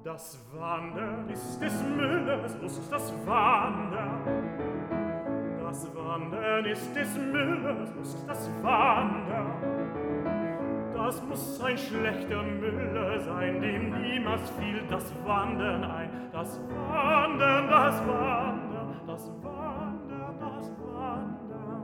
Das Wandern ist des Müllers Lust, das Wandern. Das Wandern ist des Müllers Lust, das Wandern. Das muss ein schlechter Müller sein, dem niemals fiel das Wandern ein. Das Wandern, das Wandern, das Wandern, das Wandern.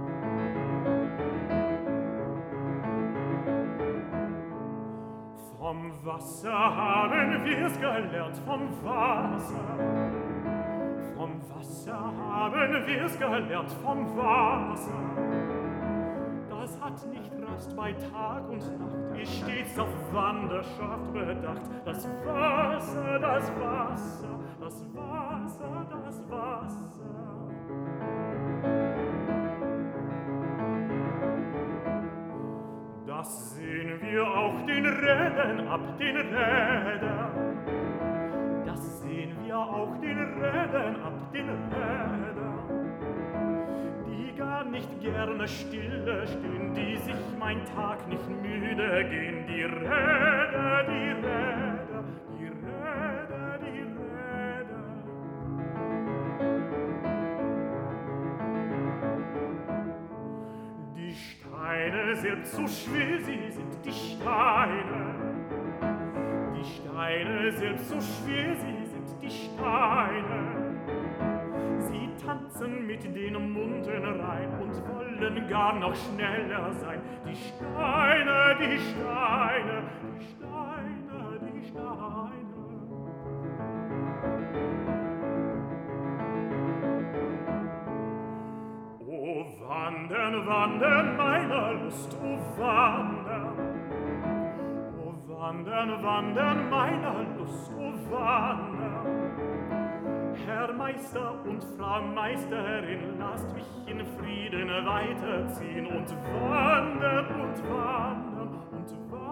Vom Wasser haben wir's gelernt, vom Wasser. Vom Wasser haben wir's gelernt, vom Wasser. Das hat nicht Rast bei Tag und Nacht, ist stets auf Wanderschaft bedacht. Das Wasser, das Wasser, das Wasser, das Wasser. Das sehen wir auch den Rädern ab, den Rädern. Das sehen wir auch den Rädern ab, den Rädern. Die gar nicht gerne stille stehen, die sich mein Tag nicht müde gehen. Die Räder, die Räder, die Räder, die Räder. Die Steine selbst so schwer sie sind, die Steine. Die Steine selbst so schwer sie sind, die Steine. Sie tanzen mit den Munden rein und wollen gar noch schneller sein. Die Steine, die Steine, die Steine, die Steine. O wandern, wandern meiner Lust, o wandern. O wandern, wandern meiner Lust, o wandern. Herr Meister und Frau Meisterin, lasst mich in Frieden weiterziehen und wandern und wandern und wandern.